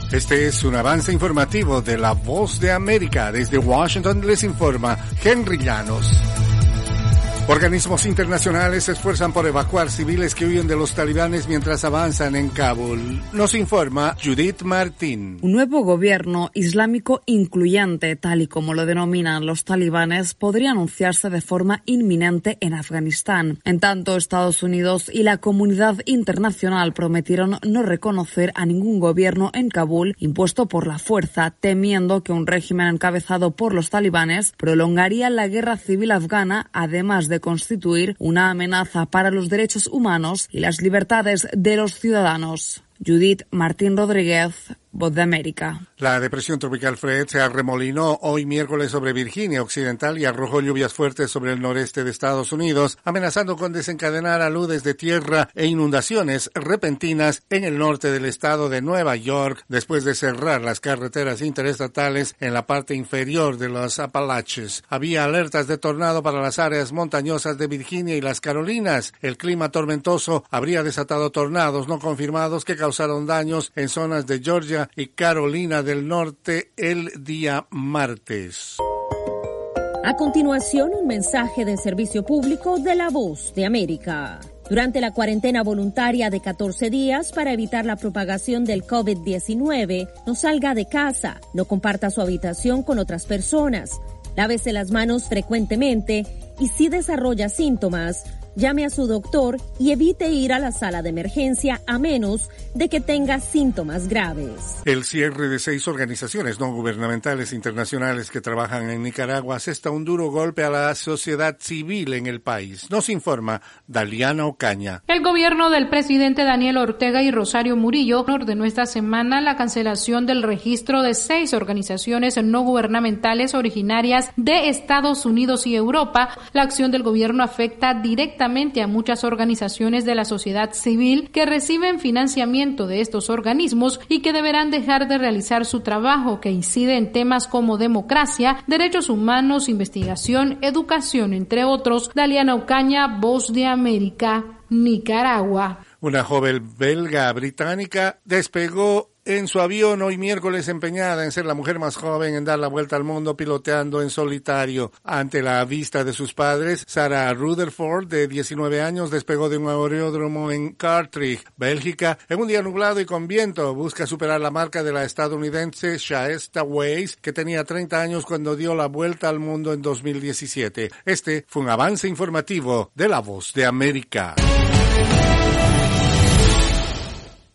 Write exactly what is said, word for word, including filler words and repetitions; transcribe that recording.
Este es un avance informativo de La Voz de América. Desde Washington les informa Henry Llanos. Organismos internacionales se esfuerzan por evacuar civiles que huyen de los talibanes mientras avanzan en Kabul. Nos informa Judith Martín. Un nuevo gobierno islámico incluyente, tal y como lo denominan los talibanes, podría anunciarse de forma inminente en Afganistán. En tanto, Estados Unidos y la comunidad internacional prometieron no reconocer a ningún gobierno en Kabul impuesto por la fuerza, temiendo que un régimen encabezado por los talibanes prolongaría la guerra civil afgana, además de constituir una amenaza para los derechos humanos y las libertades de los ciudadanos. Judith Martín Rodríguez, Voz de América. La depresión tropical Fred se arremolinó hoy miércoles sobre Virginia Occidental y arrojó lluvias fuertes sobre el noreste de Estados Unidos, amenazando con desencadenar aludes de tierra e inundaciones repentinas en el norte del estado de Nueva York, después de cerrar las carreteras interestatales en la parte inferior de los Apalaches. Había alertas de tornado para las áreas montañosas de Virginia y las Carolinas. El clima tormentoso habría desatado tornados no confirmados que causaron daños en zonas de Georgia y Carolina del Norte el día martes. A continuación, un mensaje de servicio público de La Voz de América. Durante la cuarentena voluntaria de catorce días para evitar la propagación del COVID diecinueve, no salga de casa, no comparta su habitación con otras personas, lávese las manos frecuentemente y si desarrolla síntomas, llame a su doctor y evite ir a la sala de emergencia a menos de que tenga síntomas graves. El cierre de seis organizaciones no gubernamentales internacionales que trabajan en Nicaragua asesta un duro golpe a la sociedad civil en el país. Nos informa Daliana Ocaña. El gobierno del presidente Daniel Ortega y Rosario Murillo ordenó esta semana la cancelación del registro de seis organizaciones no gubernamentales originarias de Estados Unidos y Europa. La acción del gobierno afecta directamente a muchas organizaciones de la sociedad civil que reciben financiamiento de estos organismos y que deberán dejar de realizar su trabajo que incide en temas como democracia, derechos humanos, investigación, educación, entre otros. Daliana Ocaña, Voz de América, Nicaragua. Una joven belga británica despegó en su avión hoy miércoles empeñada en ser la mujer más joven en dar la vuelta al mundo piloteando en solitario. Ante la vista de sus padres, Sarah Rutherford, de diecinueve años, despegó de un aeródromo en Cartridge, Bélgica, en un día nublado y con viento. Busca superar la marca de la estadounidense Shasta Weiss, que tenía treinta años cuando dio la vuelta al mundo en dos mil diecisiete. Este fue un avance informativo de La Voz de América.